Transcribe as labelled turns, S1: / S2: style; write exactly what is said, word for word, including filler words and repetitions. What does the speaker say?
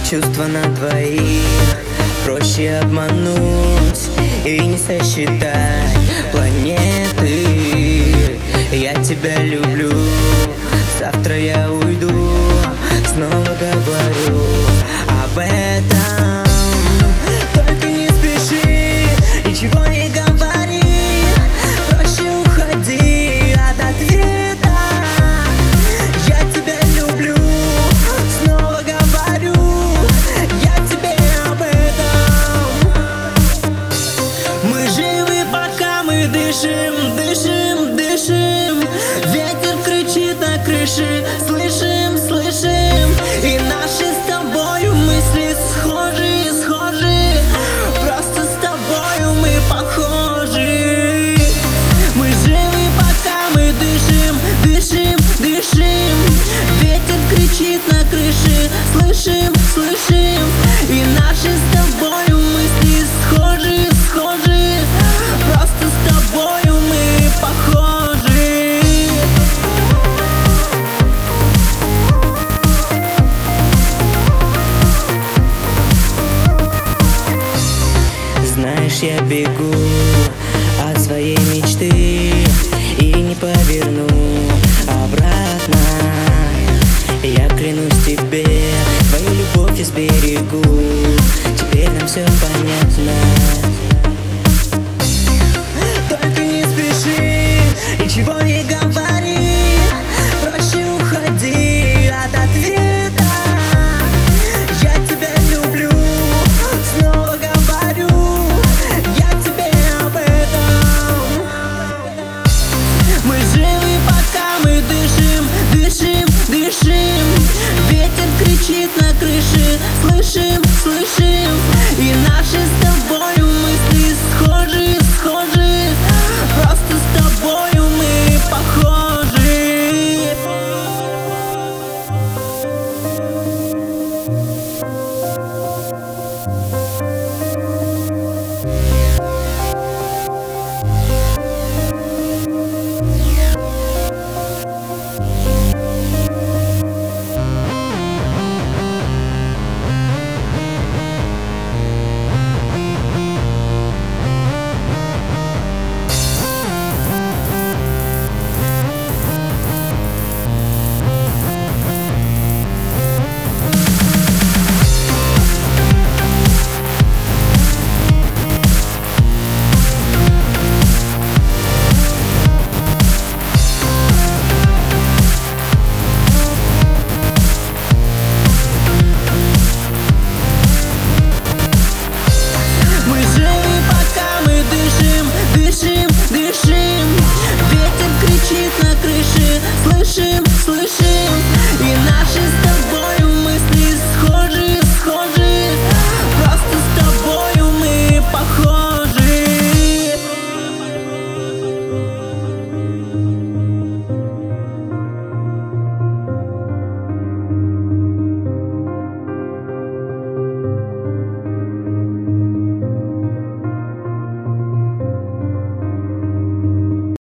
S1: чувства на двоих проще обмануть и не сосчитать планеты. Я тебя люблю, завтра я уйду, снова говорю об этом. Только не спеши, ничего не говори, проще уходи от ответа. Я тебя люблю, снова говорю я тебе об этом. Мы живы, пока мы дышим, дышим, дышим. Ветер кричит на крыше, слышим, слышим. И наши с тобою мысли схожи, схожи. Просто с тобою мы похожи. Мы живы, пока мы дышим, дышим, дышим. Ветер кричит на крыше, слышим, слышим. И наши с тобою мысли схожи, схожи. Просто с тобою мы похожи. Знаешь, я бегу от своей мечты и не поверну обратно. Я клянусь тебе, твою любовь я сберегу. Теперь нам все понятно. Только не спеши, ничего не говори, проще уходи от ответа. Я тебя люблю, снова говорю я тебе об этом. Мы живы, пока мы дышим, дышим, дышим. Ветер кричит на крыше, слышим, слышим. И наши с тобою мысли схожи, схожи. Просто с тобою мы похожи. Дышим, слышим, и наши